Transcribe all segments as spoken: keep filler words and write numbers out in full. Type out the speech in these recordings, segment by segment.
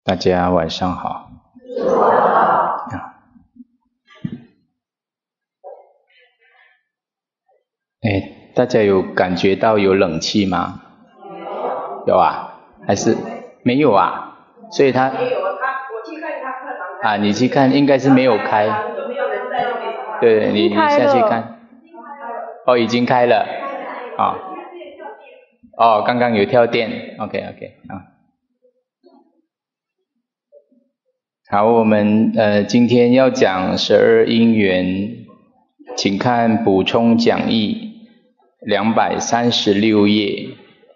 大家晚上好。哎，大家有感觉到有冷气吗？有啊？还是没有啊？所以它没有啊，我去看他课堂啊，你去看应该是没有开。对，你你下去看。哦，已经开了。啊。哦，刚刚有跳电。OK OK 啊。好，我们呃今天要讲十二因缘，请看补充讲义两百三十六页，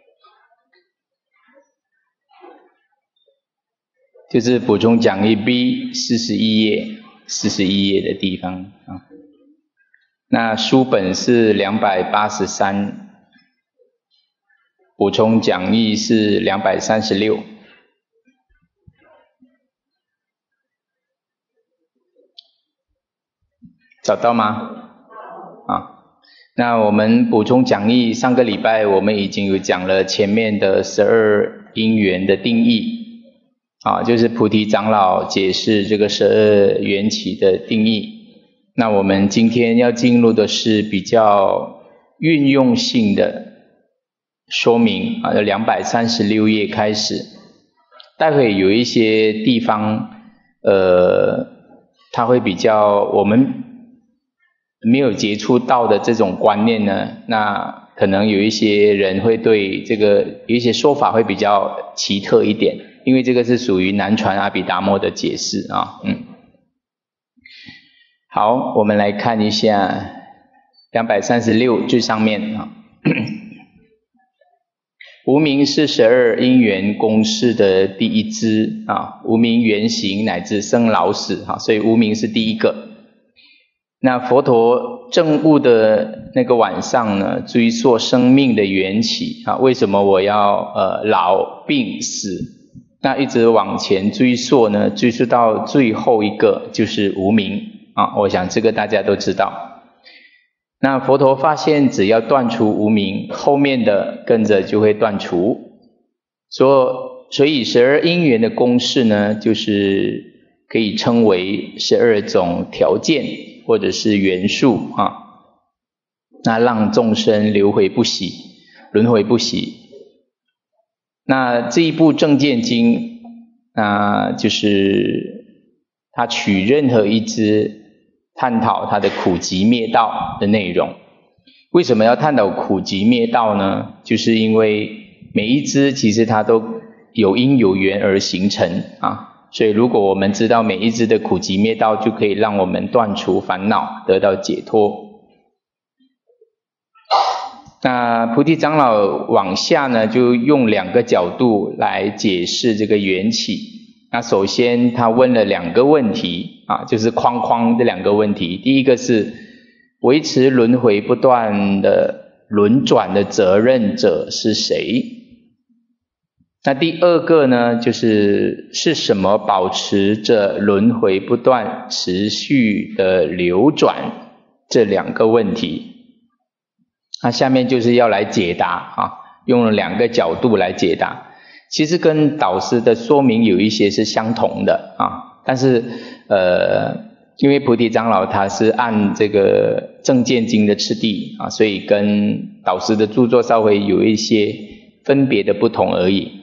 就是补充讲义 B 四十一页，四十一页的地方啊。那书本是两百八十三，补充讲义是两百三十六。找到吗？啊，那我们补充讲义，上个礼拜我们已经有讲了前面的十二因缘的定义，啊，就是菩提长老解释这个十二缘起的定义。那我们今天要进入的是比较运用性的说明，啊，两百三十六页开始，待会有一些地方，呃，它会比较我们没有接触到的这种观念呢，那可能有一些人会对这个有一些说法会比较奇特一点，因为这个是属于南传阿毗达摩的解释啊。嗯，好，我们来看一下两百三十六最上面啊。无明是十二因缘公式的第一支啊，无明原形乃至生老死啊，所以无明是第一个。那佛陀证悟的那个晚上呢，追溯生命的缘起啊，为什么我要呃老病死？那一直往前追溯呢，追溯到最后一个就是无明啊，我想这个大家都知道。那佛陀发现只要断除无明，后面的跟着就会断除。所所以十二因缘的公式呢，就是可以称为十二种条件或者是元素啊，那让众生流回不息，轮回不息。那这一部正见经，那就是它取任何一支探讨它的苦集灭道的内容。为什么要探讨苦集灭道呢？就是因为每一支其实它都有因有缘而形成啊。所以如果我们知道每一支的苦集灭道，就可以让我们断除烦恼，得到解脱。那菩提长老往下呢，就用两个角度来解释这个缘起。那首先他问了两个问题啊，就是框框这两个问题。第一个是维持轮回不断的轮转的责任者是谁？那第二个呢，就是是什么保持着轮回不断持续的流转这两个问题。那下面就是要来解答啊，用了两个角度来解答。其实跟导师的说明有一些是相同的啊，但是呃，因为菩提长老他是按这个正见经的次第啊，所以跟导师的著作稍微有一些分别的不同而已。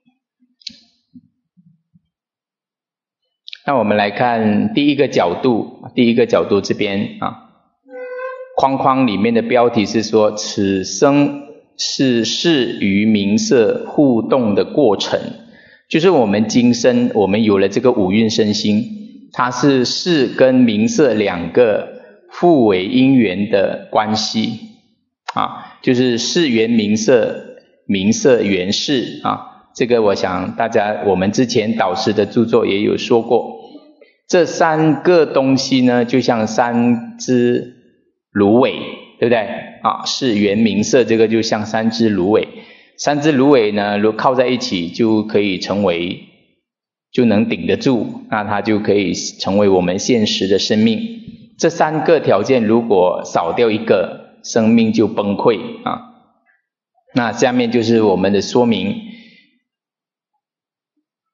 那我们来看第一个角度，第一个角度这边啊，框框里面的标题是说，此生是事与名色互动的过程，就是我们今生我们有了这个五蕴身心，它是事跟名色两个互为因缘的关系啊，就是事缘名色，名色缘事啊。这个我想大家我们之前导师的著作也有说过，这三个东西呢就像三只芦苇，对不对啊？事缘名色这个就像三只芦苇，三只芦苇呢如果靠在一起就可以成为，就能顶得住，那它就可以成为我们现实的生命。这三个条件如果少掉一个，生命就崩溃啊。那下面就是我们的说明。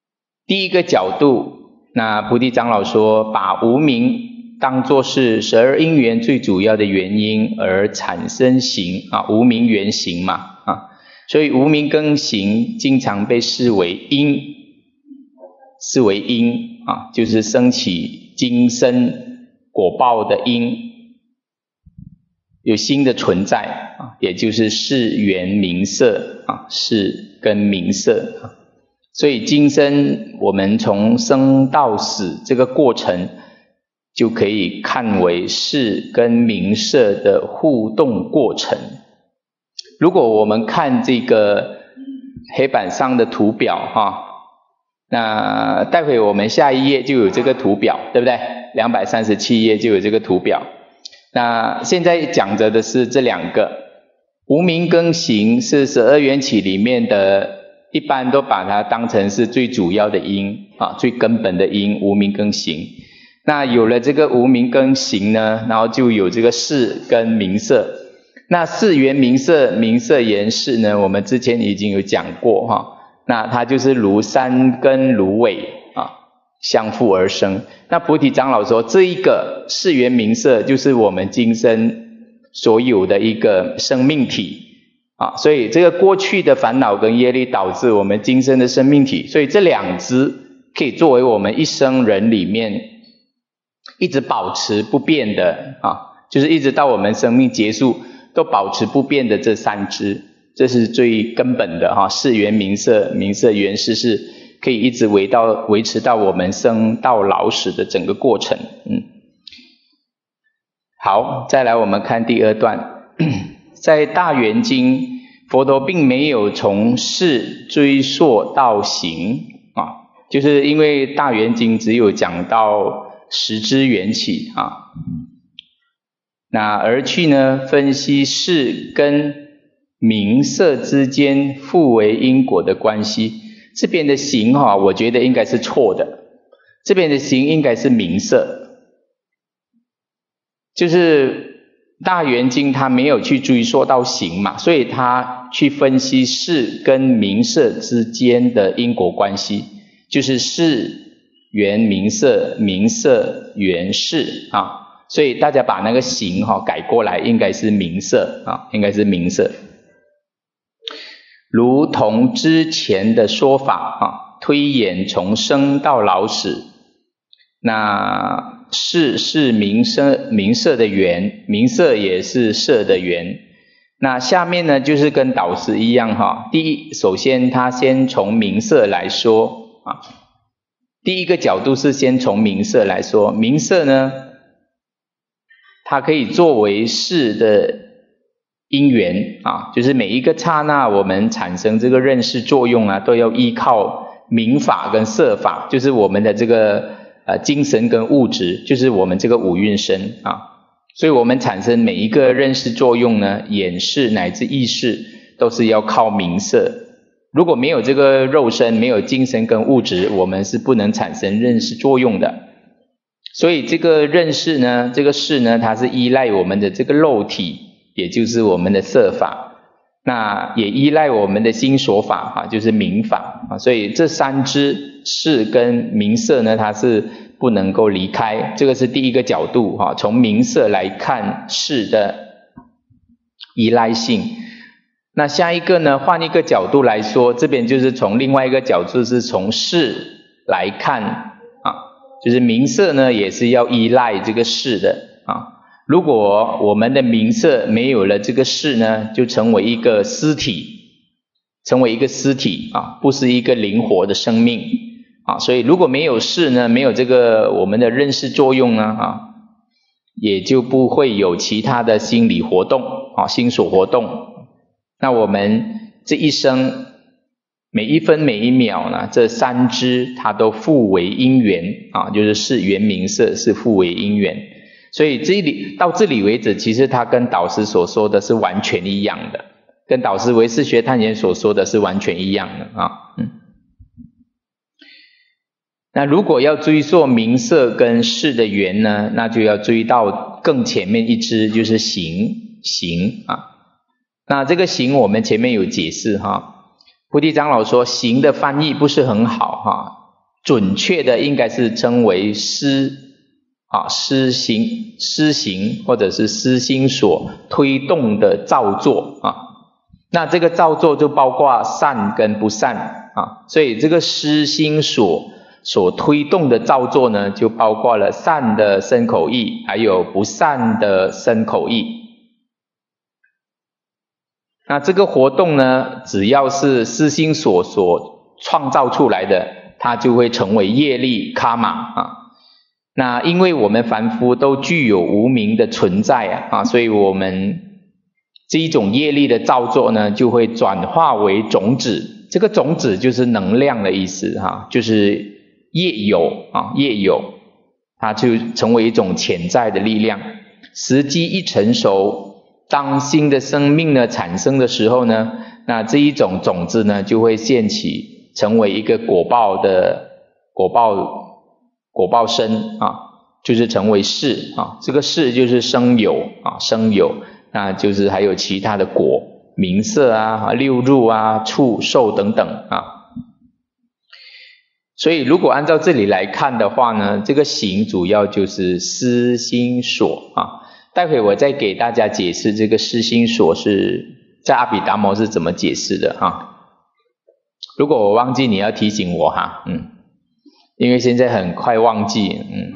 第一个角度，那菩提长老说，把无明当作是十二因缘最主要的原因而产生行啊，无明缘行嘛啊，所以无明跟行经常被视为因，视为因啊，就是生起今生果报的因，有新的存在啊，也就是识缘名色啊，识跟名色啊。所以今生我们从生到死这个过程，就可以看为识跟名色的互动过程。如果我们看这个黑板上的图表哈，那待会我们下一页就有这个图表，对不对？两百三十七页就有这个图表。那现在讲着的是这两个，无明跟行是十二缘起里面的，一般都把它当成是最主要的因啊，最根本的因，无明跟行。那有了这个无明跟行呢，然后就有这个识跟名色。那识缘名色，名色缘识呢，我们之前已经有讲过哈。那它就是如山跟如尾啊，相互而生。那菩提长老说，这一个识缘名色就是我们今生所有的一个生命体啊，所以这个过去的烦恼跟业力导致我们今生的生命体，所以这两支可以作为我们一生人里面一直保持不变的啊，就是一直到我们生命结束都保持不变的这三支，这是最根本的哈，识缘名色，名色缘识，是可以一直维到维持到我们生到老死的整个过程。嗯，好，再来我们看第二段，在大圆经，佛陀并没有从识追溯到行啊，就是因为大圆经只有讲到十支缘起啊。那而去呢分析识跟名色之间互为因果的关系，这边的行哈、啊，我觉得应该是错的，这边的行应该是名色，就是大圆经它没有去追溯到行嘛，所以它去分析识跟名色之间的因果关系，就是识缘名色，名色缘识啊。所以大家把那个行哈、哦、改过来，应该是名色啊，应该是名色。如同之前的说法啊，推演从生到老死，那识是名色名色的缘，名色也是色的缘。那下面呢，就是跟导师一样哈，第一，首先他先从名色来说啊，第一个角度是先从名色来说，名色呢，它可以作为识的因缘啊，就是每一个刹那我们产生这个认识作用啊，都要依靠名法跟色法，就是我们的这个呃精神跟物质，就是我们这个五蕴身啊。所以我们产生每一个认识作用呢，眼识乃至意识，都是要靠名色。如果没有这个肉身，没有精神跟物质，我们是不能产生认识作用的。所以这个认识呢，这个识呢，它是依赖我们的这个肉体，也就是我们的色法，那也依赖我们的心所法啊，就是名法啊。所以这三支识跟名色呢，它是不能够离开，这个是第一个角度哈，从名色来看识的依赖性。那下一个呢，换一个角度来说，这边就是从另外一个角度，是从识来看啊，就是名色呢也是要依赖这个识的啊。如果我们的名色没有了这个识呢，就成为一个尸体，成为一个尸体啊，不是一个灵活的生命啊。所以如果没有识呢，没有这个我们的认识作用呢啊，也就不会有其他的心理活动啊，心所活动。那我们这一生每一分每一秒呢，这三支它都互为因缘啊，就是识缘名色是互为因缘。所以这里到这里为止，其实它跟导师所说的是完全一样的，跟导师唯识学探研所说的是完全一样的啊。嗯。那如果要追溯名色跟识的缘呢，那就要追到更前面一支，就是行行啊。那这个行我们前面有解释哈，菩提长老说行的翻译不是很好哈， 准确的应该是称为思啊，思行思行或者是思心所推动的造作啊。那这个造作就包括善跟不善啊，所以这个思心所所推动的造作呢，就包括了善的身口意，还有不善的身口意。那这个活动呢，只要是思心所所创造出来的，它就会成为业力卡玛啊。那因为我们凡夫都具有无明的存在啊，啊，所以我们这一种业力的造作呢，就会转化为种子。这个种子就是能量的意思哈、啊，就是业有啊，业有，它就成为一种潜在的力量。时机一成熟，当新的生命呢产生的时候呢，那这一种种子呢就会现起，成为一个果报的果报果报身啊，就是成为事啊。这个事就是生有啊，生有，那就是还有其他的果，名色啊、六入啊、触受等等啊。所以如果按照这里来看的话呢，这个行主要就是思心所啊。待会我再给大家解释这个思心所是在阿毗达摩是怎么解释的哈。如果我忘记，你要提醒我哈，嗯，因为现在很快忘记，嗯。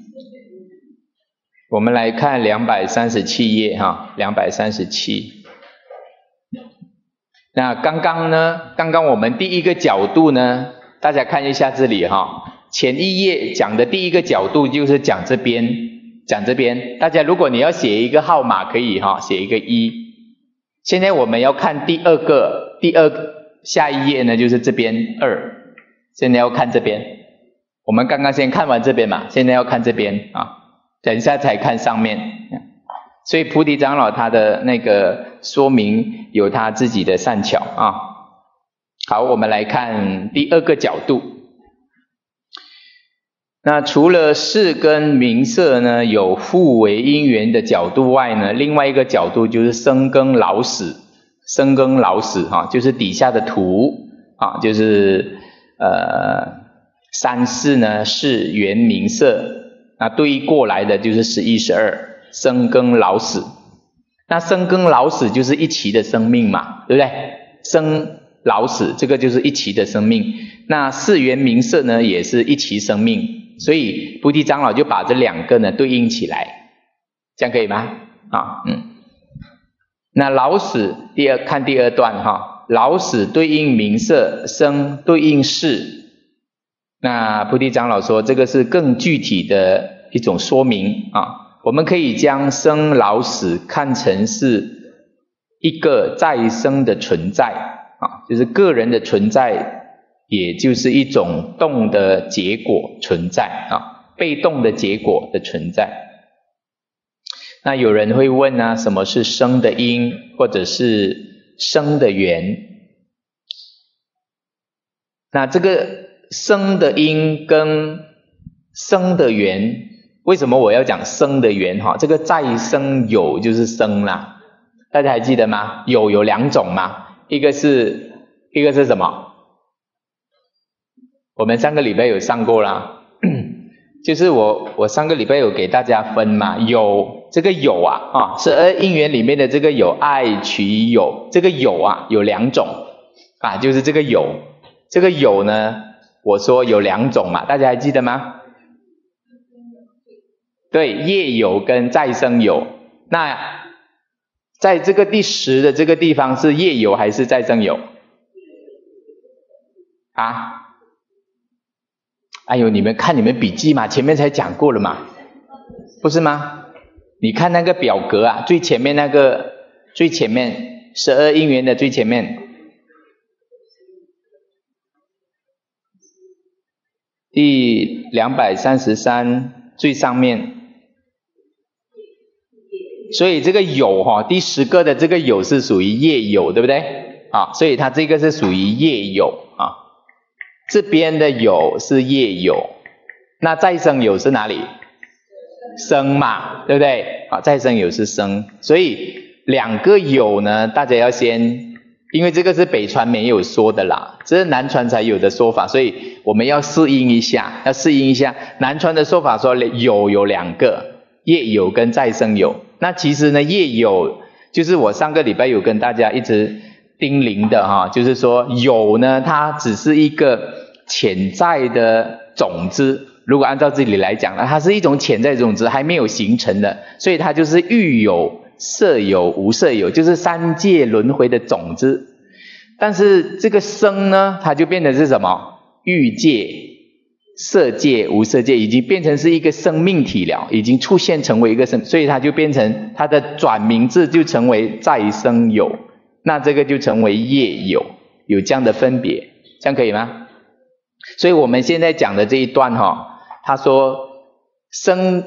我们来看两百三十七页哈，两百三十七。那刚刚呢，刚刚我们第一个角度呢，大家看一下这里哈，前一页讲的第一个角度就是讲这边，讲这边。大家如果你要写一个号码可以哈，写一个一。现在我们要看第二个，第二下一页呢就是这边二，现在要看这边。我们刚刚先看完这边嘛，现在要看这边啊。等一下才看上面，所以菩提长老他的那个说明有他自己的善巧啊。好，我们来看第二个角度。那除了事跟名色呢有互为因缘的角度外呢，另外一个角度就是生更老死，生更老死哈、啊，就是底下的图啊，就是呃三世呢是缘名色。那对应过来的就是十一十二，生更老死。那生更老死就是一期的生命嘛，对不对？生老死这个就是一期的生命。那四缘名色呢也是一期生命，所以菩提长老就把这两个呢对应起来，这样可以吗？啊，嗯。那老死第二看第二段哈，老死对应名色，生对应事。那菩提长老说，这个是更具体的一种说明啊。我们可以将生老死看成是一个再生的存在啊，就是个人的存在，也就是一种动的结果存在啊，被动的结果的存在。那有人会问啊，什么是生的因，或者是生的缘？那这个生的因跟生的缘，为什么我要讲生的缘哈？这个再生有就是生啦，大家还记得吗？有有两种嘛，一个是一个是什么？我们上个礼拜有上过啦，就是我我上个礼拜有给大家分嘛，有这个有啊啊，十二因缘里面的这个有爱取有，这个有啊有两种啊，就是这个有，这个有呢。我说有两种嘛，大家还记得吗？对，业有跟再生有。那在这个第十的这个地方是业有还是再生有？啊？哎呦，你们看你们笔记嘛，前面才讲过了嘛，不是吗？你看那个表格啊，最前面那个，最前面十二因缘的最前面。第两百三十三最上面，所以这个有哈，第十个的这个有是属于业有，对不对？啊，所以它这个是属于业有啊。这边的有是业有，那再生有是哪里？生嘛，对不对？啊，再生有是生，所以两个有呢，大家要先因为这个是北传没有说的啦，这是南传才有的说法，所以我们要适应一下，要适应一下。南传的说法说有有两个，业有跟再生有。那其实呢，业有就是我上个礼拜有跟大家一直叮咛的哈，就是说有呢，它只是一个潜在的种子。如果按照这里来讲呢，它是一种潜在种子，还没有形成的，所以它就是欲有、色有、无色有，就是三界轮回的种子。但是这个生呢，它就变成是什么？欲界、色界、无色界，已经变成是一个生命体了，已经出现成为一个生，所以它就变成它的转名字就成为再生有，那这个就成为业有，有这样的分别，这样可以吗？所以我们现在讲的这一段哈、哦。他说生，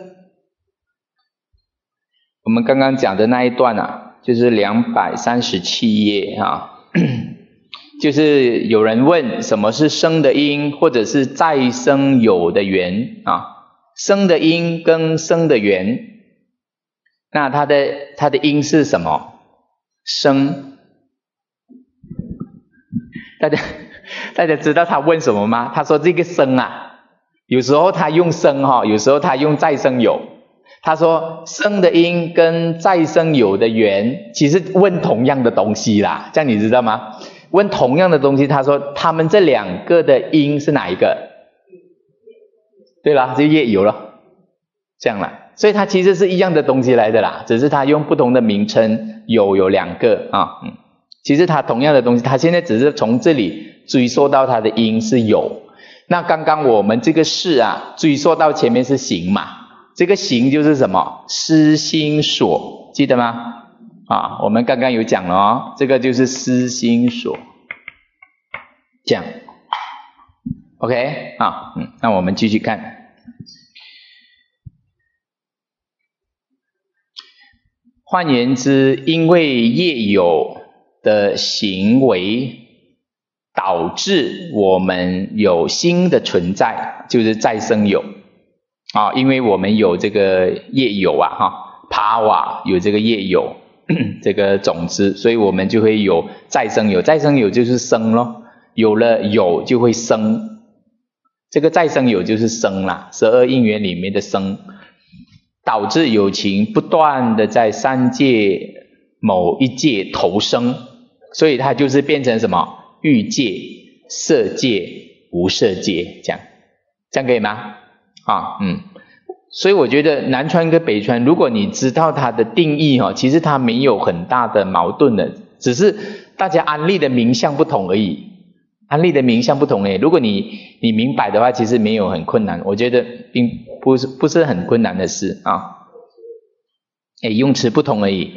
我们刚刚讲的那一段啊，就是两百三十七页啊，就是有人问什么是生的因，或者是再生有的缘啊，生的因跟生的缘，那它的它的因是什么？生，大家大家知道他问什么吗？他说这个生啊。有时候他用生哈，有时候他用再生有。他说生的因跟再生有的缘，其实问同样的东西啦，这样你知道吗？问同样的东西，他说他们这两个的因是哪一个？对啦，就业有了，这样啦。所以它其实是一样的东西来的啦，只是他用不同的名称，有有两个啊，嗯，其实它同样的东西，他现在只是从这里追溯到它的因是有。那刚刚我们这个事啊，追溯到前面是行嘛，这个行就是什么？思心所，记得吗？啊，我们刚刚有讲了哦，这个就是思心所，这样 ，OK 啊，嗯，那我们继续看。换言之，因为业有的行为导致我们有心的存在，就是再生有啊，因为我们有这个业有啊，哈，帕瓦有这个业有这个种子，所以我们就会有再生有，再生有就是生咯，有了有就会生，这个再生有就是生啦，十二因缘里面的生，导致有情不断的在三界某一界投生，所以它就是变成什么？欲界、色界、无色界，这样，这样可以吗？啊，嗯，所以我觉得南传跟北传，如果你知道它的定义哈，其实它没有很大的矛盾的，只是大家安立的名相不同而已，安立的名相不同诶。如果你你明白的话，其实没有很困难，我觉得并不是不是很困难的事啊，诶，用词不同而已。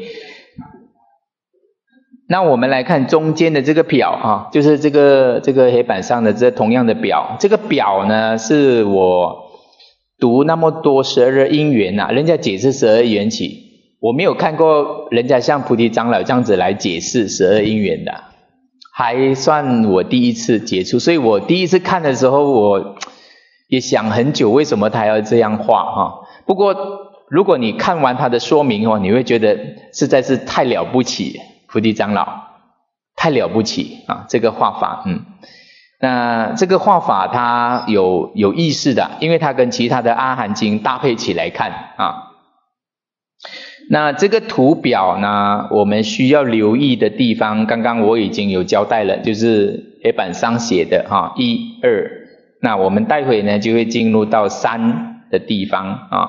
那我们来看中间的这个表啊，就是这个这个黑板上的这同样的表，这个表呢是我读那么多十二因缘啊，人家解释十二缘起，我没有看过人家像菩提长老这样子来解释十二因缘的，还算我第一次接触，所以我第一次看的时候，我也想很久为什么他要这样画哈。不过如果你看完他的说明哦，你会觉得实在是太了不起。菩提长老太了不起啊！这个画法，嗯，那这个画法它有有意思的，因为它跟其他的阿含经搭配起来看啊。那这个图表呢，我们需要留意的地方，刚刚我已经有交代了，就是黑板上写的哈，一二。那我们待会呢就会进入到三的地方啊。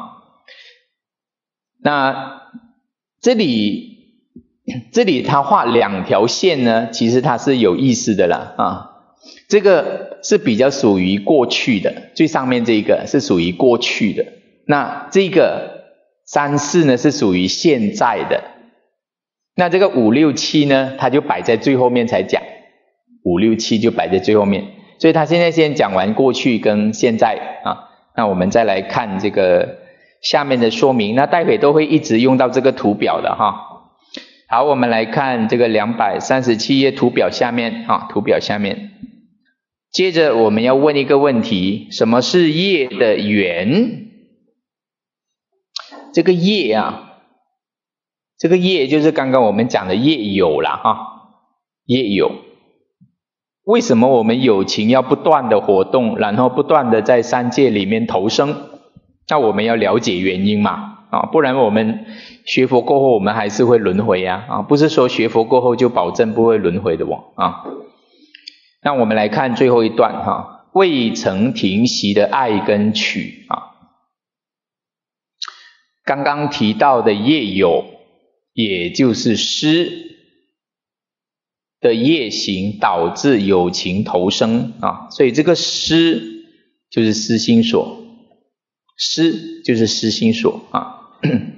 那这里。这里他画两条线呢，其实它是有意思的啦啊。这个是比较属于过去的，最上面这个是属于过去的。那这个三四呢是属于现在的。那这个五六七呢，它就摆在最后面才讲，五六七就摆在最后面。所以他现在先讲完过去跟现在啊，那我们再来看这个下面的说明。那待会都会一直用到这个图表的哈。好，我们来看这个两百三十七页图表下面啊，图表下面。接着我们要问一个问题，什么是业的缘？这个业啊，这个业就是刚刚我们讲的业有啦哈。 业有。为什么我们有情要不断的活动，然后不断的在三界里面投生？那我们要了解原因嘛，啊，不然我们学佛过后，我们还是会轮回呀，啊，不是说学佛过后就保证不会轮回的哦，啊。那我们来看最后一段哈，未曾停息的爱跟取啊。刚刚提到的业有，也就是失的业行导致有情投生啊，所以这个失就是失心所，失就是失心所啊。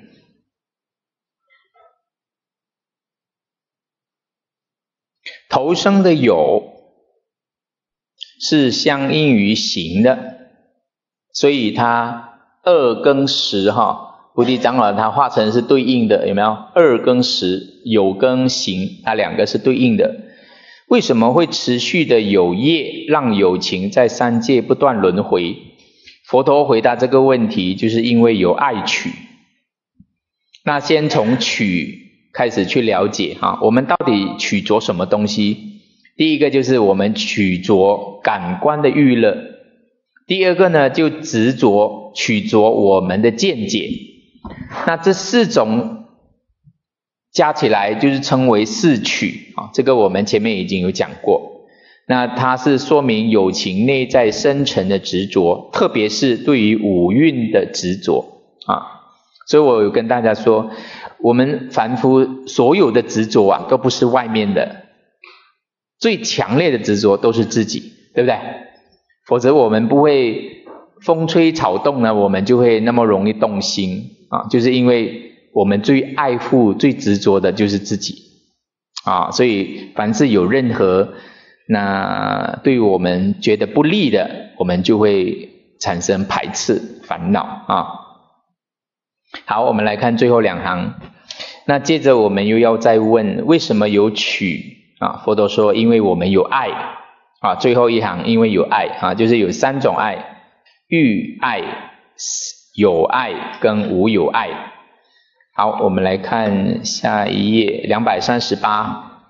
投生的有是相应于行的，所以它二跟十哈，菩提长老他画成是对应的，有没有？二跟十，有跟行，它两个是对应的。为什么会持续的有业，让有情在三界不断轮回？佛陀回答这个问题，就是因为有爱取。那先从取开始去了解哈，我们到底取着什么东西？第一个就是我们取着感官的娱乐，第二个呢就执着取着我们的见解。那这四种加起来就是称为四取啊，这个我们前面已经有讲过。那它是说明有情内在深沉的执着，特别是对于五蕴的执着啊。所以我有跟大家说，我们凡夫所有的执着啊，都不是外面的，最强烈的执着都是自己，对不对？否则我们不会风吹草动呢，我们就会那么容易动心啊，就是因为我们最爱护、最执着的就是自己啊，所以凡是有任何那对我们觉得不利的，我们就会产生排斥、烦恼啊。好，我们来看最后两行。那接着我们又要再问，为什么有取啊？佛陀说，因为我们有爱啊。最后一行，因为有爱啊，就是有三种爱：欲爱、有爱跟无有爱。好，我们来看下一页两百三十八。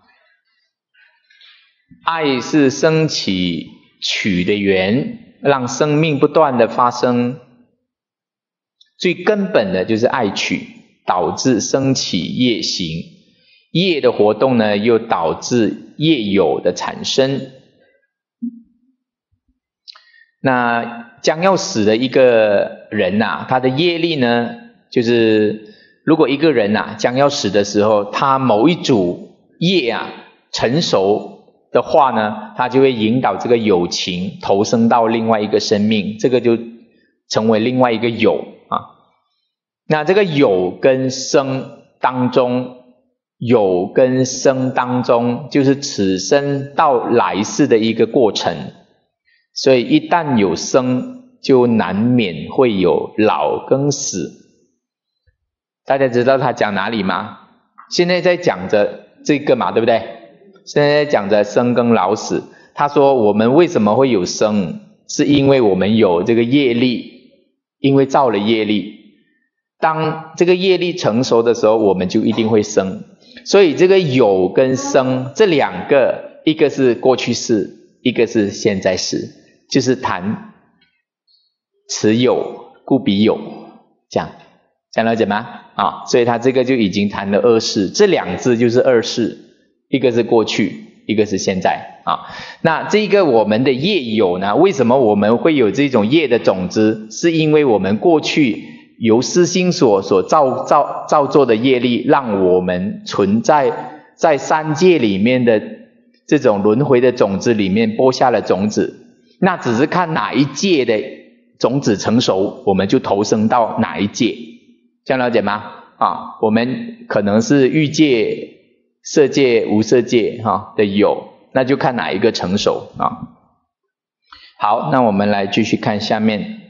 爱是升起取的缘，让生命不断的发生。最根本的就是爱取，导致升起业行，业的活动呢，又导致业有的产生。那将要死的一个人啊，他的业力呢，就是如果一个人啊将要死的时候，他某一组业啊成熟的话呢，他就会引导这个有情投生到另外一个生命，这个就成为另外一个有啊。那这个有跟生当中，有跟生当中，就是此生到来世的一个过程。所以一旦有生，就难免会有老跟死。大家知道他讲哪里吗？现在在讲着这个嘛，对不对？现在在讲着生跟老死。他说我们为什么会有生，是因为我们有这个业力，因为造了业力。当这个业力成熟的时候，我们就一定会生。所以这个有跟生这两个，一个是过去式，一个是现在式，就是谈此有故彼有，这样这样了解吗？啊，所以他这个就已经谈了二世，这两字就是二世，一个是过去，一个是现在啊。那这个我们的业有呢，为什么我们会有这种业的种子？是因为我们过去由思心所所造造造作的业力，让我们存在在三界里面的这种轮回的种子里面播下了种子。那只是看哪一界的种子成熟，我们就投生到哪一界，这样了解吗？啊，我们可能是欲界、色界、无色界哈的有，那就看哪一个成熟啊。好，那我们来继续看下面。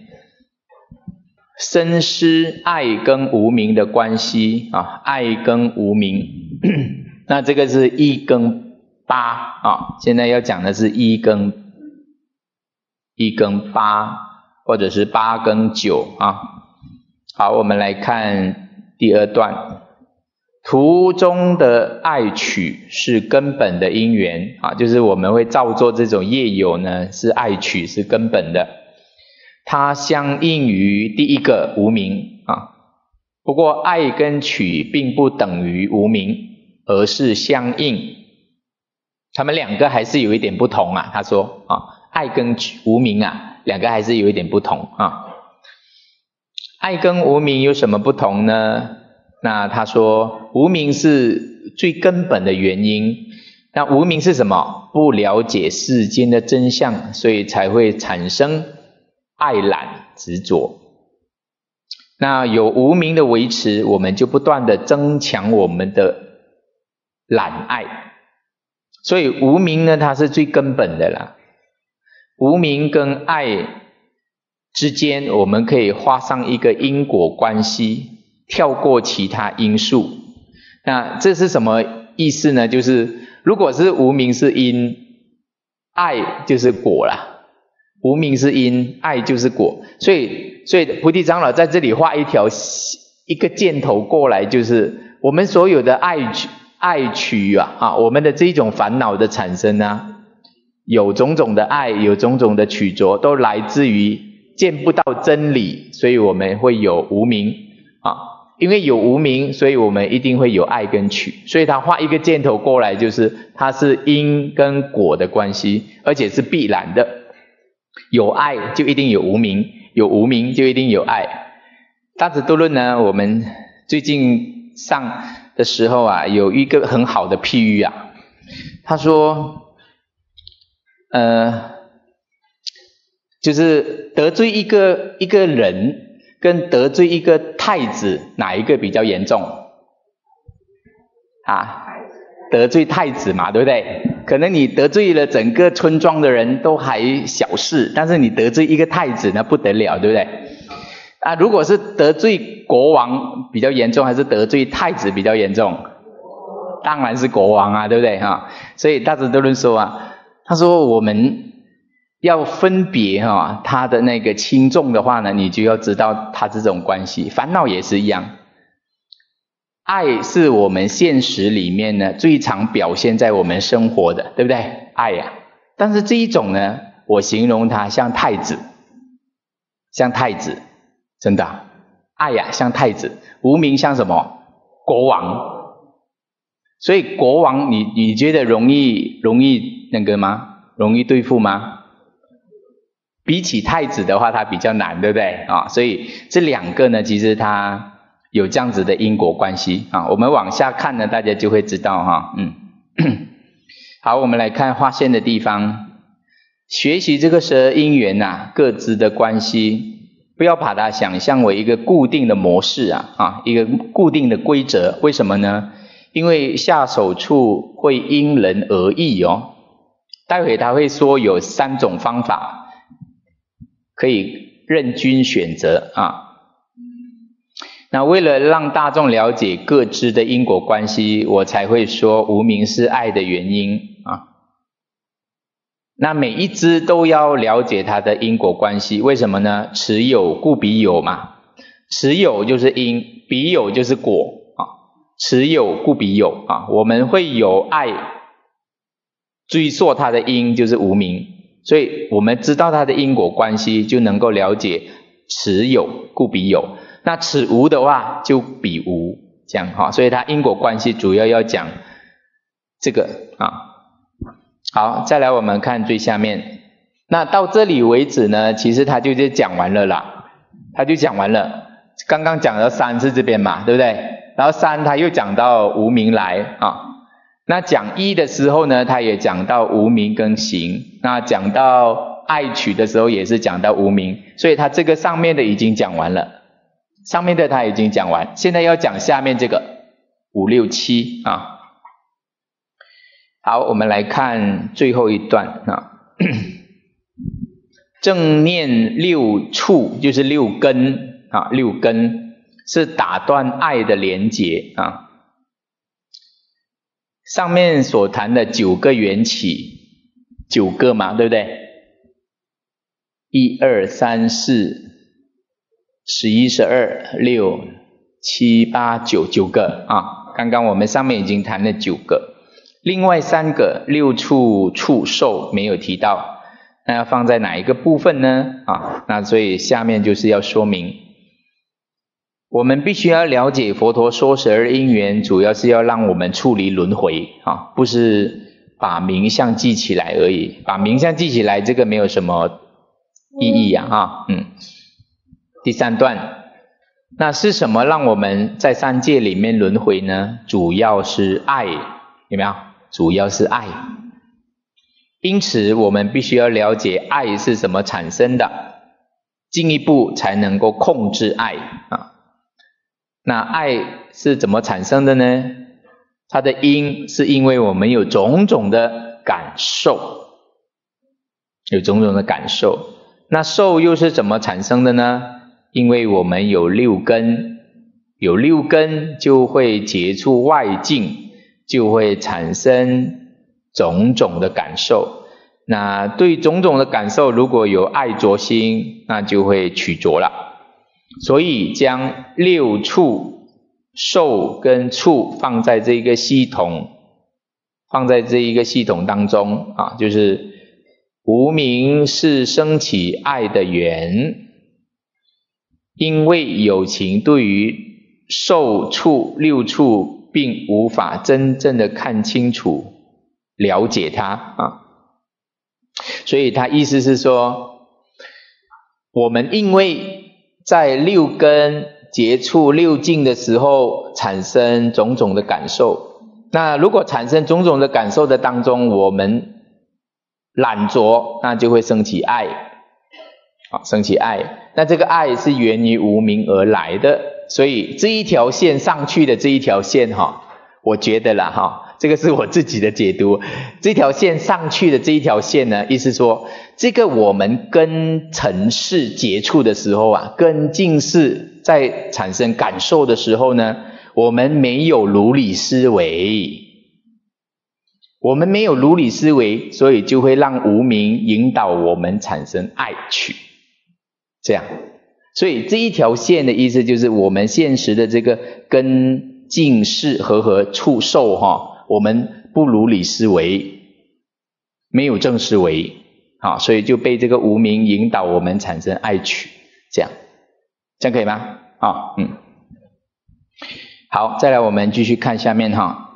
生失爱跟无明的关系啊，爱跟无明，那这个是一跟八啊，现在要讲的是一跟一跟八，或者是八跟九啊。好，我们来看第二段。 途中的爱取是根本的因缘啊，就是我们会造作这种业有呢，是爱取是根本的，它相应于第一个无明啊。不过爱跟取并不等于无明，而是相应，他们两个还是有一点不同啊。他说啊，爱跟取无明啊，两个还是有一点不同啊。爱跟无明有什么不同呢？那他说无明是最根本的原因，那无明是什么？不了解世间的真相，所以才会产生爱染执着。那有无明的维持，我们就不断的增强我们的染爱，所以无明呢，它是最根本的啦。无明跟爱之间，我们可以画上一个因果关系，跳过其他因素。那这是什么意思呢？就是如果是无明是因，爱就是果啦。无明是因，爱就是果。所以所以菩提长老在这里画一条一个箭头过来，就是我们所有的爱取爱取啊啊，我们的这种烦恼的产生啊，有种种的爱，有种种的取着，都来自于见不到真理，所以我们会有无明啊。因为有无明，所以我们一定会有爱跟取。所以他画一个箭头过来，就是它是因跟果的关系，而且是必然的。有爱就一定有无明，有无明就一定有爱。大智度论呢，我们最近上的时候啊，有一个很好的譬喻啊。他说，呃，就是得罪一个一个人，跟得罪一个太子，哪一个比较严重？啊，得罪太子嘛，对不对？可能你得罪了整个村庄的人都还小事，但是你得罪一个太子呢，不得了，对不对？啊，如果是得罪国王比较严重，还是得罪太子比较严重？当然是国王啊，对不对哈？所以大智度论说啊，他说我们要分别哈，他的那个轻重的话呢，你就要知道他这种关系。烦恼也是一样，爱是我们现实里面呢最常表现在我们生活的，对不对？爱呀、啊，但是这一种呢，我形容它像太子，像太子，真的、啊，爱呀、啊、像太子，无明像什么？国王。所以国王你，你你觉得容易容易那个吗？容易对付吗？比起太子的话，它比较难，对不对啊？所以这两个呢，其实它有这样子的因果关系啊。我们往下看呢，大家就会知道哈。嗯，好，我们来看划线的地方，学习这个十二因缘啊，各自的关系，不要把它想象为一个固定的模式啊啊，一个固定的规则。为什么呢？因为下手处会因人而异哦。待会他会说有三种方法可以任君选择啊。那为了让大众了解各支的因果关系，我才会说无明是爱的原因啊。那每一支都要了解它的因果关系，为什么呢？持有故彼有嘛，持有就是因，彼有就是果啊。持有故彼有啊，我们会有爱，追溯它的因就是无明，所以我们知道它的因果关系，就能够了解持有故彼有。那此无的话就彼无，这样哈，所以它因果关系主要要讲这个啊。好，再来我们看最下面，那到这里为止呢，其实它就就讲完了啦，它就讲完了。刚刚讲到三是这边嘛，对不对？然后三他又讲到无明来啊。那讲一的时候呢，他也讲到无明跟行。那讲到爱取的时候，也是讲到无明。所以他这个上面的已经讲完了，上面的他已经讲完，现在要讲下面这个五六七啊。好，我们来看最后一段啊。正念六处就是六根啊，六根是打断爱的连结啊。上面所谈的九个缘起，九个嘛，对不对？一二三四，十一十二六七八九九个啊。 刚刚我们上面已经谈了九个，另外三个六处触受没有提到，那要放在哪一个部分呢？啊，那所以下面就是要说明，我们必须要了解佛陀说十二因缘，主要是要让我们处理轮回啊，不是把名相记起来而已。把名相记起来，这个没有什么意义啊，哈，嗯。第三段，那是什么让我们在三界里面轮回呢？主要是爱，有没有？主要是爱。因此，我们必须要了解爱是怎么产生的，进一步才能够控制爱啊。那爱是怎么产生的呢？它的因是因为我们有种种的感受，有种种的感受。那受又是怎么产生的呢？因为我们有六根，有六根就会接触外境，就会产生种种的感受。那对种种的感受，如果有爱着心，那就会取着了。所以将六处受跟触放在这一个系统，放在这一个系统当中啊，就是无明是升起爱的缘。因为有情对于受触六处并无法真正的看清楚了解它啊，所以他意思是说，我们因为在六根接触六境的时候产生种种的感受，那如果产生种种的感受的当中，我们懒着，那就会升起爱，好，升起爱，那这个爱是源于无明而来的，所以这一条线上去的这一条线哈，我觉得啦哈，这个是我自己的解读，这条线上去的这一条线呢，意思说，这个我们跟尘世接触的时候啊，跟境识在产生感受的时候呢，我们没有如理思维。我们没有如理思维，所以就会让无明引导我们产生爱取。这样，所以这一条线的意思就是我们现实的这个跟境识和合触受哈，我们不如理思维，没有正思维，好，所以就被这个无明引导我们产生爱取，这样，这样可以吗？啊，嗯，好，再来我们继续看下面哈。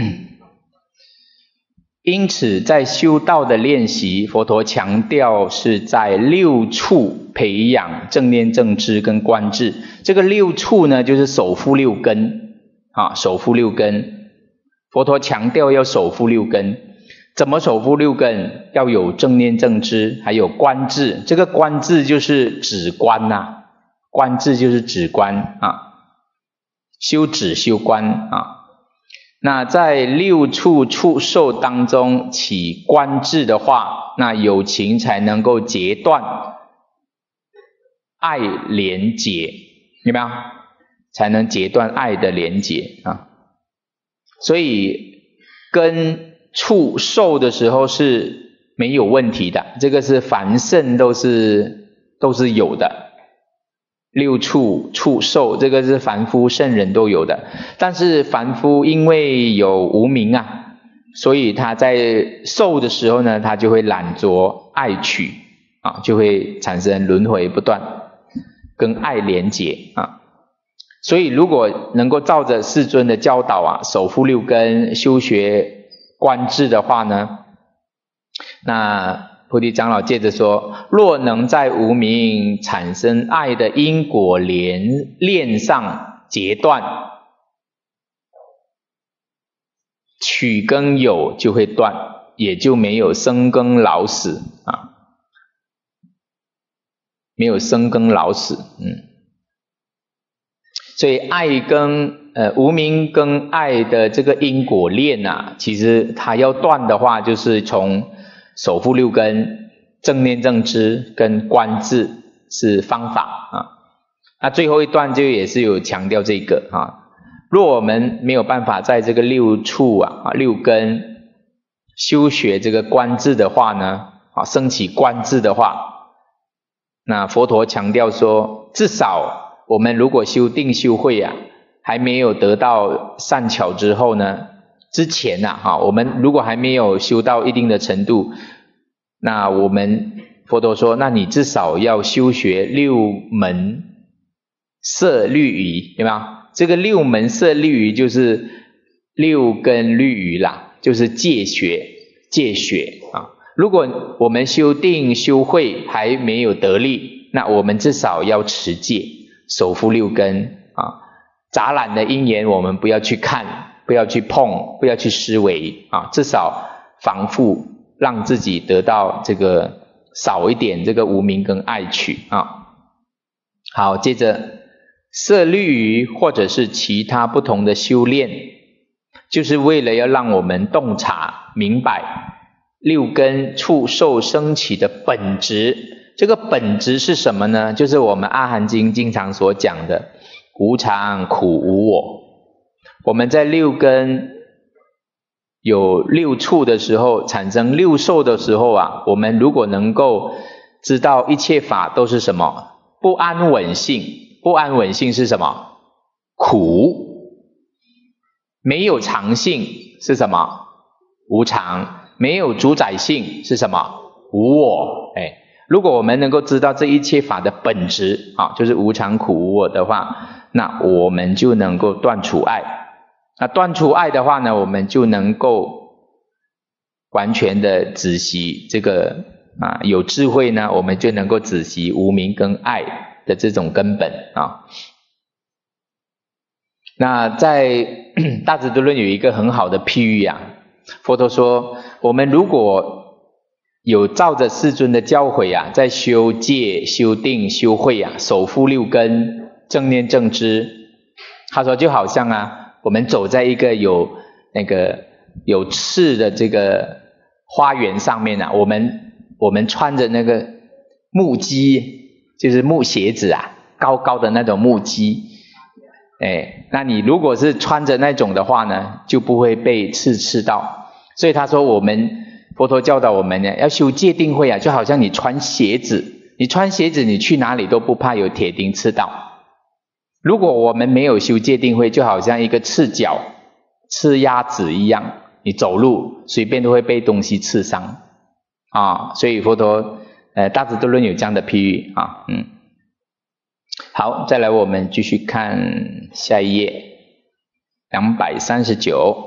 因此在修道的练习，佛陀强调是在六处培养正念正知跟观智。这个六处呢，就是守护六根啊，守护六根。佛陀强调要守护六根，怎么守护六根？要有正念正知，还有观智。这个观智就是止观呐、啊，观智就是止观啊，修止修观啊。那在六处触受当中起观智的话，那有情才能够截断爱连结，有没有？才能截断爱的连结啊。所以跟触受的时候是没有问题的，这个是凡圣都是都是有的。六处触受，这个是凡夫圣人都有的，但是凡夫因为有无明啊，所以他在受的时候呢，他就会懒着爱取啊，就会产生轮回不断，跟爱连结啊。所以如果能够照着世尊的教导啊，守护六根，修学观智的话呢，那菩提长老接着说，若能在无明产生爱的因果连链上截断，取跟有就会断，也就没有生更老死啊，没有生更老死，嗯，所以爱跟呃无明跟爱的这个因果链啊，其实它要断的话，就是从守护六根、正念正知跟观智是方法啊。那最后一段就也是有强调这个啊。若我们没有办法在这个六处啊、六根修学这个观智的话呢，啊，升起观智的话，那佛陀强调说，至少我们如果修定修慧啊， 还没有得到善巧之后呢，之前呐、啊，哈，我们如果还没有修到一定的程度，那我们佛陀说，那你至少要修学六门摄律仪，有没有？这个六门摄律仪就是六根律仪啦，就是戒学，戒学啊。如果我们修定修慧还没有得力，那我们至少要持戒，守护六根啊。杂染的因缘我们不要去看，不要去碰，不要去思维啊，至少防护，让自己得到这个少一点这个无明跟爱取啊。好，接着摄律仪或者是其他不同的修炼，就是为了要让我们洞察明白六根触受生起的本质。这个本质是什么呢？就是我们阿含经经常所讲的无常、苦、无我。我们在六根有六触的时候，产生六受的时候啊，我们如果能够知道一切法都是什么？不安稳性。不安稳性是什么？苦。没有常性是什么？无常。没有主宰性是什么？无我。哎，如果我们能够知道这一切法的本质啊，就是无常、苦、无我的话，那我们就能够断除爱。那断除爱的话呢，我们就能够完全的止息这个啊，有智慧呢，我们就能够止息无明跟爱的这种根本啊。那在大智度论有一个很好的譬喻啊，佛陀说，我们如果有照着世尊的教诲啊，在修戒、修定、修慧啊，守护六根，正念正知，他说就好像啊，我们走在一个有那个有刺的这个花园上面啊，我们我们穿着那个木屐，就是木鞋子啊，高高的那种木屐，哎，那你如果是穿着那种的话呢，就不会被刺刺到。所以他说我们佛陀教导我们呢，要修戒定慧啊，就好像你穿鞋子，你穿鞋子你去哪里都不怕有铁钉刺到。如果我们没有修戒定慧，就好像一个赤脚赤鸭子一样，你走路随便都会被东西刺伤啊。所以佛陀呃大智度论有这样的譬喻啊。嗯，好，再来我们继续看下一页两百三十九。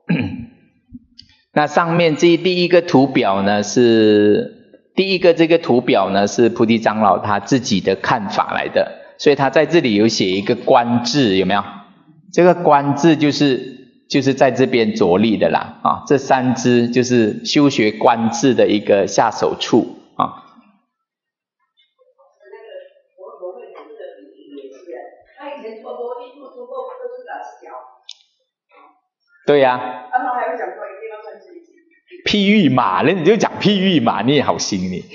那上面这第一个图表呢，是第一个这个图表呢是菩提长老他自己的看法来的，所以他在这里有写一个观字，有没有？这个观字就是就是在这边着力的啦啊，这三支就是修学观字的一个下手处啊。对呀、啊。然后还有讲过一定要穿自己。譬喻嘛，那你就讲譬喻嘛，你也好心你。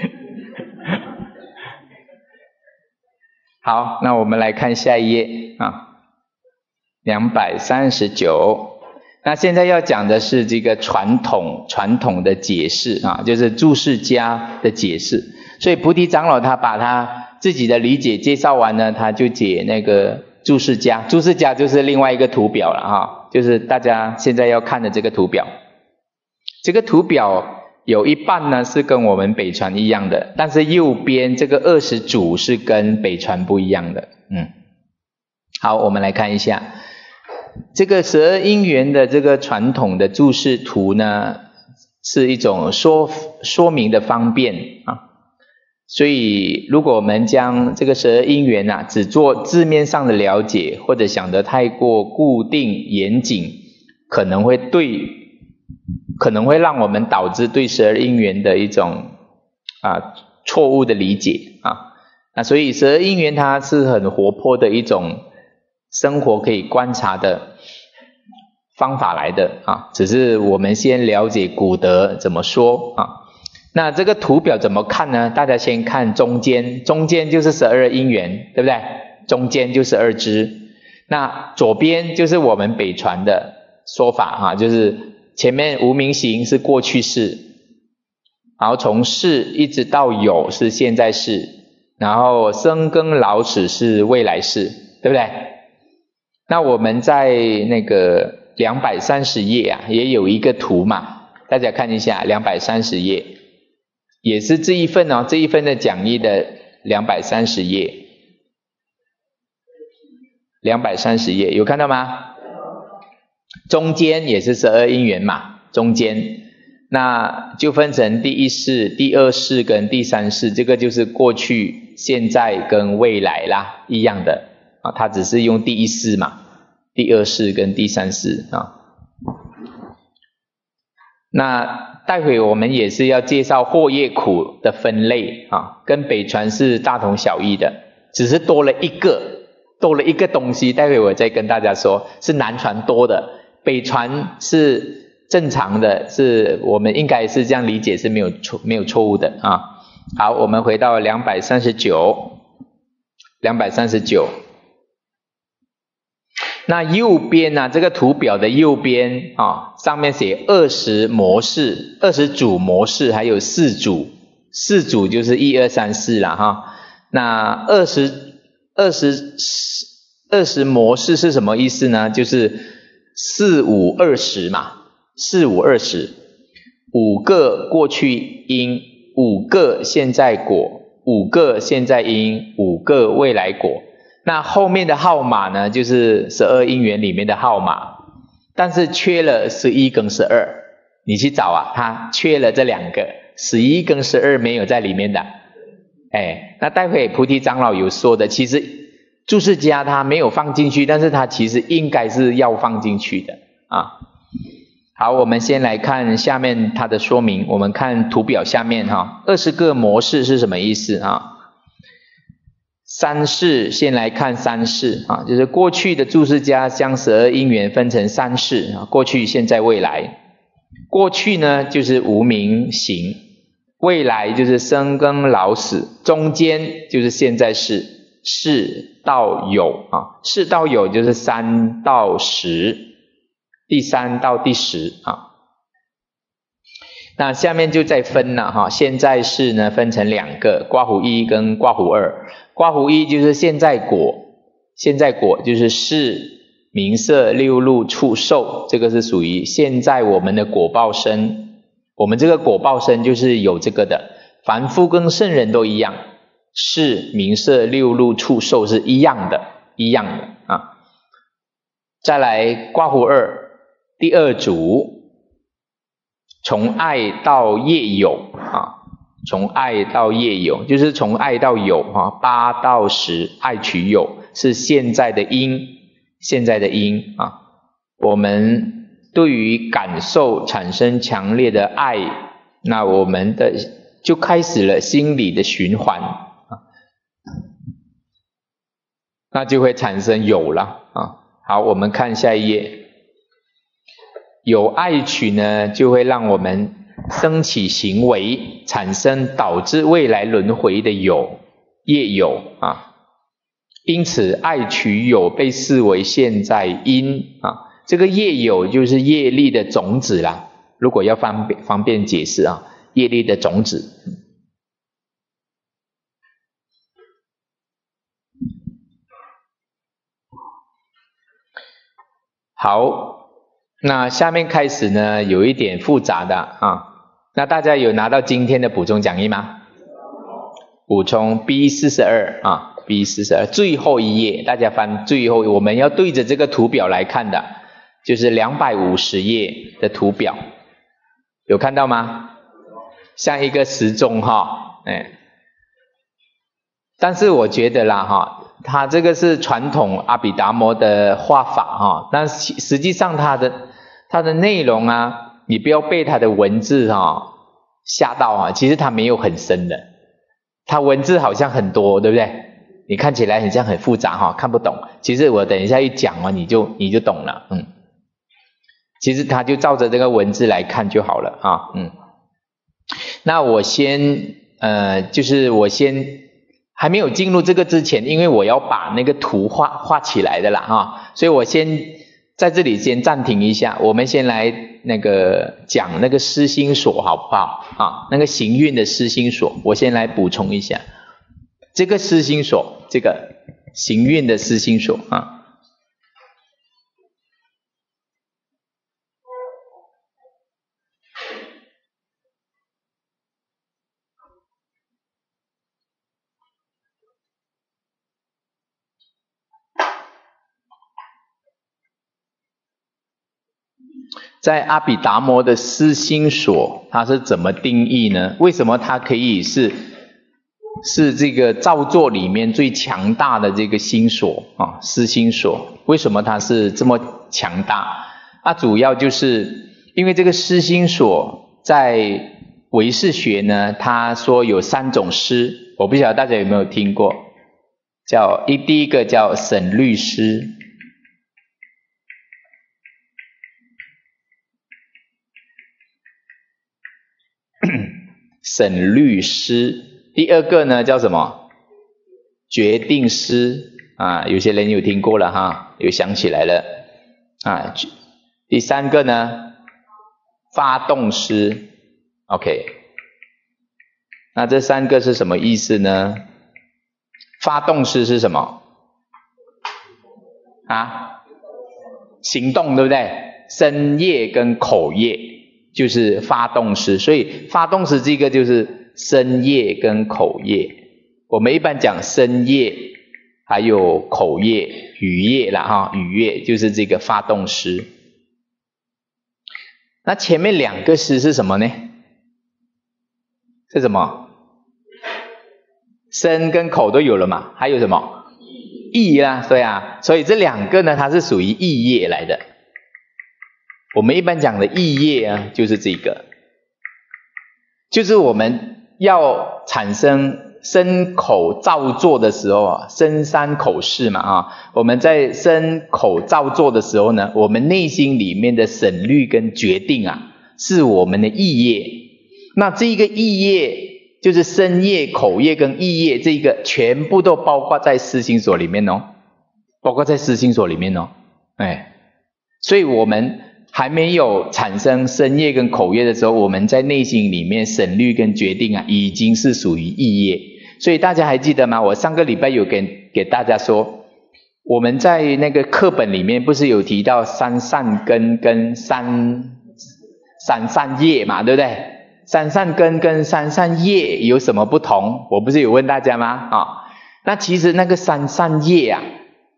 好，那我们来看下一页啊，两百三十九。那现在要讲的是这个传统传统的解释啊，就是注释家的解释。所以菩提长老他把他自己的理解介绍完呢，他就解那个注释家。注释家就是另外一个图表了哈，就是大家现在要看的这个图表。这个图表有一半呢是跟我们北传一样的，但是右边这个二十组是跟北传不一样的。嗯，好，我们来看一下这个十二因缘的这个传统的注释图呢，是一种说说明的方便啊。所以如果我们将这个十二因缘啊只做字面上的了解，或者想得太过固定严谨，可能会对可能会让我们导致对十二因缘的一种啊错误的理解啊。那所以十二因缘它是很活泼的一种生活可以观察的方法来的啊，只是我们先了解古德怎么说啊。那这个图表怎么看呢？大家先看中间，中间就是十二因缘，对不对？中间就是二支。那左边就是我们北传的说法啊，就是前面无明行是过去式，然后从是一直到有是现在式，然后生根老死是未来式，对不对？ 那我们在那个两百三十页啊，也有一个图嘛，大家看一下两百三十页，也是这一份哦，这一份的讲义的两百三十页，两百三十页有看到吗？中间也是十二因缘嘛，中间那就分成第一世、第二世跟第三世，这个就是过去、现在跟未来啦，一样的啊，它只是用第一世嘛，第二世跟第三世啊。那待会我们也是要介绍惑业苦的分类啊，跟北传是大同小异的，只是多了一个，多了一个东西，待会我再跟大家说，是南传多的，北传是正常的，是我们应该是这样理解，是没有错没有错误的啊。好，我们回到两百三十九，两百三十九。那右边呢、啊，这个图表的右边啊，上面写二十模式，二十组模式，还有四组，四组就是一二三四了哈。那二十二十二十模式是什么意思呢？就是四五二十嘛，四五二十，五个过去因，五个现在果，五个现在因，五个未来果。那后面的号码呢，就是十二因缘里面的号码，但是缺了十一跟十二，你去找啊，它缺了这两个，十一跟十二没有在里面的。哎，那待会菩提长老有说的，其实注释家他没有放进去，但是他其实应该是要放进去的啊。好，我们先来看下面它的说明，我们看图表下面哈，二十个模式是什么意思啊？三世，先来看三世啊，就是过去的注释家将十二因缘分成三世啊，过去、现在、未来。过去呢就是无明行，未来就是生根老死，中间就是现在世，世到有啊，世到有就是三到十，第三到第十啊。那下面就再分了哈，现在世呢分成两个，刮胡一跟刮胡二。刮胡一就是现在果，现在果就是识、名色、六路、触、受，这个是属于现在我们的果报身。我们这个果报身就是有这个的，凡夫跟圣人都一样，识、名色、六路、触、受是一样的，一样的啊。再来刮胡二，第二组，从爱到业有啊。从爱到业有，就是从爱到有啊，八到十，爱取有是现在的因，现在的因啊。我们对于感受产生强烈的爱，那我们的就开始了心理的循环啊，那就会产生有了啊。好，我们看下一页，有爱取呢，就会让我们升起行为，产生导致未来轮回的有，业有啊。因此爱取有被视为现在因啊，这个业有就是业力的种子啦，如果要方便方便解释啊，业力的种子。好，那下面开始呢有一点复杂的啊。那大家有拿到今天的补充讲义吗？补充 B 四十二 啊 ，B 四十二 最后一页，大家翻最后，我们要对着这个图表来看的，就是两百五十页的图表，有看到吗？像一个时钟哈，哎，但是我觉得啦哈，它这个是传统阿毗达摩的画法哈，但实际上它的它的内容啊。你不要被它的文字啊吓到啊，其实它没有很深的，它文字好像很多，对不对？你看起来很像很复杂哈，看不懂。其实我等一下一讲啊，你就你就懂了，嗯。其实它就照着这个文字来看就好了啊，嗯。那我先呃，就是我先还没有进入这个之前，因为我要把那个图画画起来的啦哈，所以我先在这里先暂停一下，我们先来那个讲那个失心所好不好啊？那个行运的失心所，我先来补充一下。这个失心所，这个行运的失心所啊， 在阿毗达摩的思心所，它是怎么定义呢？为什么它可以是是这个造作里面最强大的这个心所啊？思心所，为什么它是这么强大？啊，主要就是因为这个思心所在唯识学呢，他说有三种思，我不晓得大家有没有听过，叫一第一个叫省律思，省律思。第二个呢叫什么？决定思啊，有些人有听过了哈，有想起来了啊。第三个呢，发动思。OK， 那这三个是什么意思呢？发动思是什么？啊，行动，对不对？身业跟口业就是发动思，所以发动思这个就是身业跟口业。我们一般讲身业，还有口业、语业啦哈，语业就是这个发动思。那前面两个思是什么呢？是什么？身跟口都有了嘛，还有什么？意啦，对啊，所以这两个呢，它是属于意业来的。我们一般讲的意业啊，就是这个，就是我们要产生身口造作的时候啊，身三口四嘛啊，我们在身口造作的时候呢，我们内心里面的审虑跟决定啊，是我们的意业。那这个意业就是身业、口业跟意业，这个全部都包括在思心所里面哦，包括在思心所里面哦，哎，所以我们还没有产生身业跟口业的时候，我们在内心里面审虑跟决定啊，已经是属于意业。所以大家还记得吗？我上个礼拜有给给大家说，我们在那个课本里面不是有提到三善根跟三三善业嘛，对不对？三善根跟三善业有什么不同？我不是有问大家吗？啊，那其实那个三善业啊，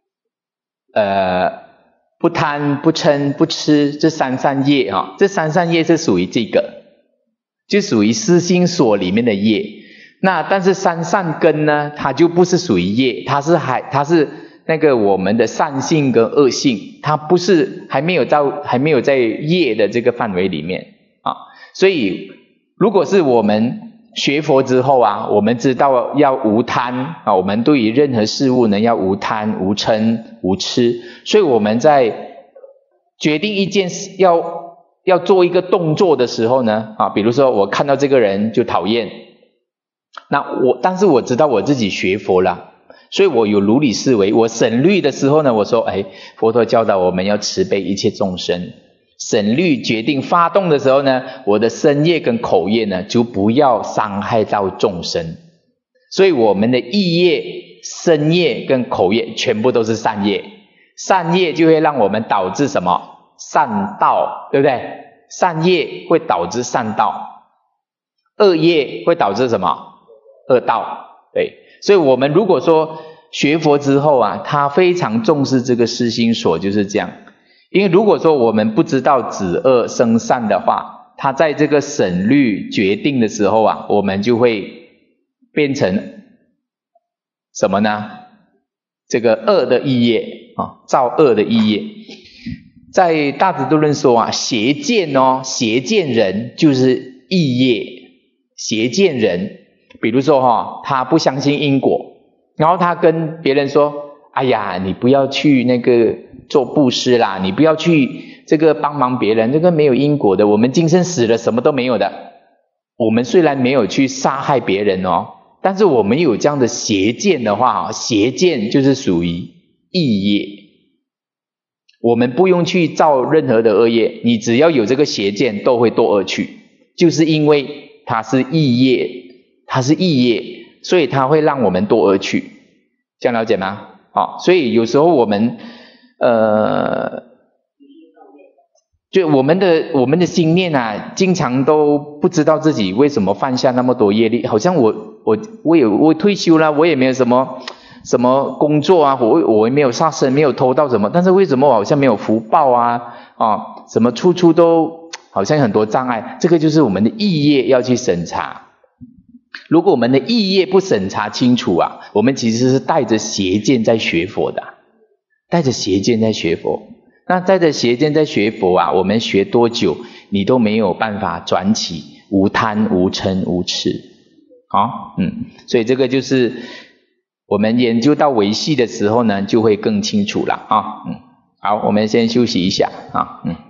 呃，不贪、不嗔、不痴，这三善业啊，这三善业是属于这个，就属于思心所里面的业。那但是三善根呢，它就不是属于业，它是还它是那个我们的善性跟恶性，它不是还没有到还没有在业的这个范围里面啊。所以如果是我们学佛之后啊，我们知道要无贪啊，我们对于任何事物呢要无贪、无嗔、无痴，所以我们在决定一件事要要做一个动作的时候呢，啊，比如说我看到这个人就讨厌，那我但是我知道我自己学佛了，所以我有如理思维，我审虑的时候呢，我说，哎，佛陀教导我们要慈悲一切众生。审虑决定发动的时候呢，我的身业跟口业呢，就不要伤害到众生。所以我们的意业、身业跟口业全部都是善业，善业就会让我们导致什么？善道，对不对？善业会导致善道，恶业会导致什么？恶道。对，所以我们如果说学佛之后啊，他非常重视这个思心所，就是这样。因为如果说我们不知道止恶生善的话，他在这个审虑决定的时候啊，我们就会变成什么呢？这个恶的意业啊，造恶的意业。在大智度论说啊，邪见哦，邪见人就是意业，邪见人，比如说哈、哦，他不相信因果，然后他跟别人说，哎呀，你不要去那个做布施啦，你不要去这个帮忙别人，这个没有因果的，我们今生死了什么都没有的。我们虽然没有去杀害别人哦，但是我们有这样的邪见的话，邪见就是属于意业。我们不用去造任何的恶业，你只要有这个邪见都会堕恶趣，就是因为它是意业，它是意业，所以它会让我们堕恶趣，这样了解吗？好，所以有时候我们呃，就我们的我们的心念啊，经常都不知道自己为什么犯下那么多业力，好像我我我有我退休了，我也没有什么什么工作啊，我我也没有杀生，没有偷盗什么，但是为什么我好像没有福报啊？啊， 什么处处都好像很多障碍，这个就是我们的意业要去审查。如果我们的意业不审查清楚啊，我们其实是带着邪见在学佛的，带着邪见在学佛。那带着邪见在学佛啊，我们学多久你都没有办法转起无贪无嗔无痴。好，嗯，所以这个就是我们研究到维系的时候呢，就会更清楚了啊。嗯，好，我们先休息一下啊。嗯。